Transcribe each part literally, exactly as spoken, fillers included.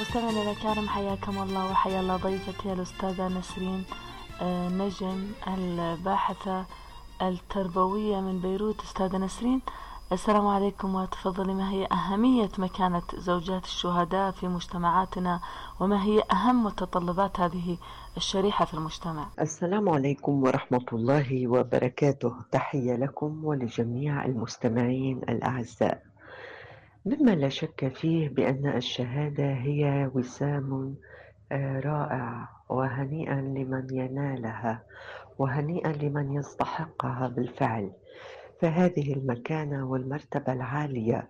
مستمعينا الكرام، حياكم الله وحيا الله ضيفتي الأستاذة نسرين نجم الباحثة التربوية من بيروت. أستاذة نسرين، السلام عليكم، وتفضلي. ما هي أهمية مكانة زوجات الشهداء في مجتمعاتنا، وما هي أهم متطلبات هذه الشريحة في المجتمع؟ السلام عليكم ورحمة الله وبركاته. تحية لكم ولجميع المستمعين الأعزاء. مما لا شك فيه بأن الشهادة هي وسام رائع، وهنيئا لمن ينالها وهنيئا لمن يستحقها بالفعل. فهذه المكانة والمرتبة العالية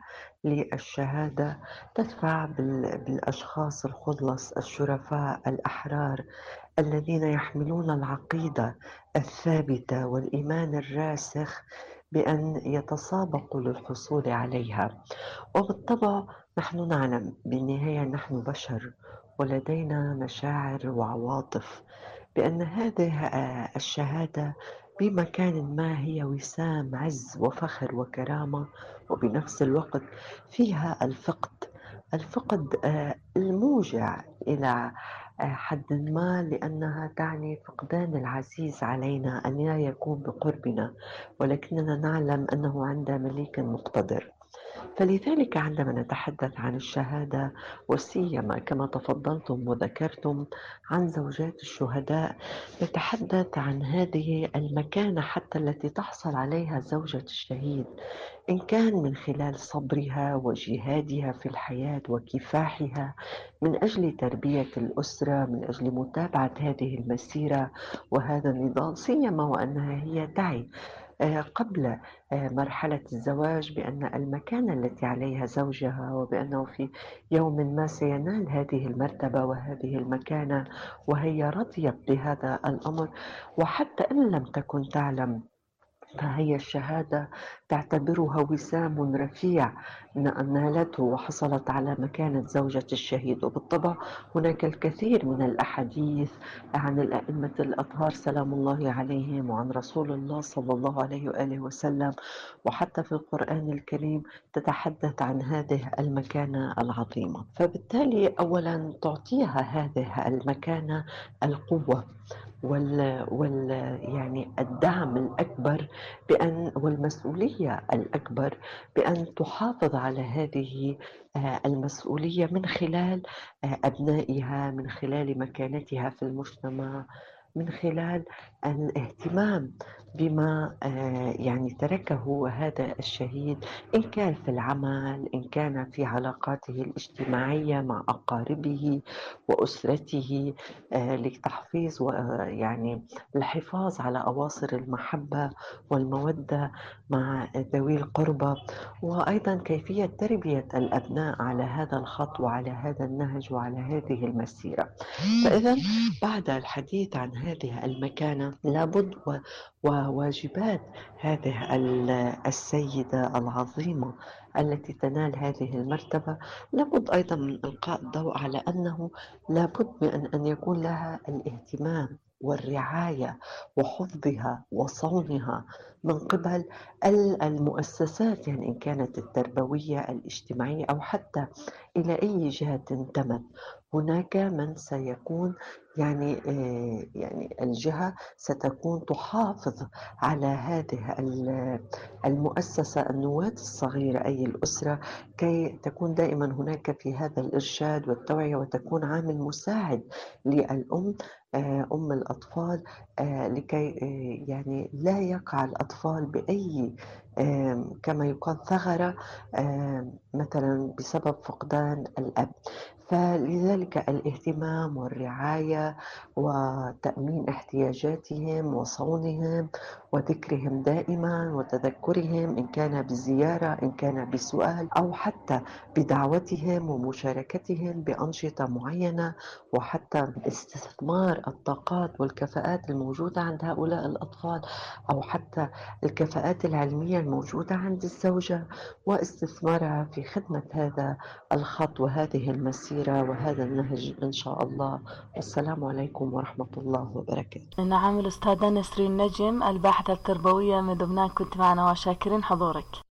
للشهادة تدفع بالأشخاص الخلص الشرفاء الأحرار الذين يحملون العقيدة الثابتة والإيمان الراسخ بأن يتسابقوا للحصول عليها. وبالطبع نحن نعلم بالنهاية نحن بشر ولدينا مشاعر وعواطف، بأن هذه الشهادة بمكان ما هي وسام عز وفخر وكرامة، وبنفس الوقت فيها الفقد الفقد الموجع إلى حد ما، لأنها تعني فقدان العزيز علينا أن لا يكون بقربنا، ولكننا نعلم أنه عند مليك مقتدر. فلذلك عندما نتحدث عن الشهادة، وسيما كما تفضلتم وذكرتم عن زوجات الشهداء، نتحدث عن هذه المكانة حتى التي تحصل عليها زوجة الشهيد، إن كان من خلال صبرها وجهادها في الحياة وكفاحها من أجل تربية الأسرة، من أجل متابعة هذه المسيرة وهذا النضال، سيما وأنها هي تعي قبل مرحلة الزواج بأن المكانة التي عليها زوجها، وبأنه في يوم ما سينال هذه المرتبة وهذه المكانة، وهي رضيت بهذا الأمر. وحتى إن لم تكن تعلم، فهي الشهادة تعتبرها وسام رفيع نالته وحصلت على مكانة زوجة الشهيد. وبالطبع هناك الكثير من الأحاديث عن الأئمة الأطهار سلام الله عليهم، وعن رسول الله صلى الله عليه وآله وسلم، وحتى في القرآن الكريم تتحدث عن هذه المكانة العظيمة. فبالتالي أولا تعطيها هذه المكانة القوة وال, وال يعني الدعم الأكبر بأن والمسؤولية الأكبر بأن تحافظ على هذه المسؤولية من خلال أبنائها، من خلال مكانتها في المجتمع، من خلال الاهتمام بما يعني تركه هذا الشهيد، إن كان في العمل، إن كان في علاقاته الاجتماعية مع أقاربه وأسرته، لتحفيظ ويعني الحفاظ على أواصر المحبة والمودة مع ذوي القربى، وأيضا كيفية تربية الأبناء على هذا الخط وعلى هذا النهج وعلى هذه المسيرة. فإذا بعد الحديث عن هذه المكانة لابد وواجبات هذه السيدة العظيمة التي تنال هذه المرتبة، لابد أيضا من إلقاء الضوء على أنه لابد من أن يكون لها الاهتمام والرعاية وحفظها وصونها من قبل المؤسسات، يعني إن كانت التربوية الاجتماعية أو حتى إلى أي جهة انتمت. هناك من سيكون يعني يعني الجهة ستكون تحافظ على هذه المؤسسة، النواة الصغيرة أي الأسرة، كي تكون دائما هناك في هذا الإرشاد والتوعية، وتكون عامل مساعد للأم أم الأطفال، لكي يعني لا يقع الأطفال بأي كما يقال ثغرة مثلا بسبب فقدان الأب. فلذلك الاهتمام والرعاية وتأمين احتياجاتهم وصونهم وذكرهم دائما وتذكرهم، إن كان بزيارة، إن كان بسؤال، أو حتى بدعوتهم ومشاركتهم بأنشطة معينة، وحتى استثمار الطاقات والكفاءات الموجودة عند هؤلاء الأطفال، أو حتى الكفاءات العلمية الموجودة عند الزوجة، واستثمارها في خدمة هذا الخط وهذه المسيرة وهذا النهج إن شاء الله. والسلام عليكم ورحمة الله وبركاته. نعم، الأستاذة نسرين نجم الباحثة التربوية من لبنان، كنت معنا وشاكرين حضورك.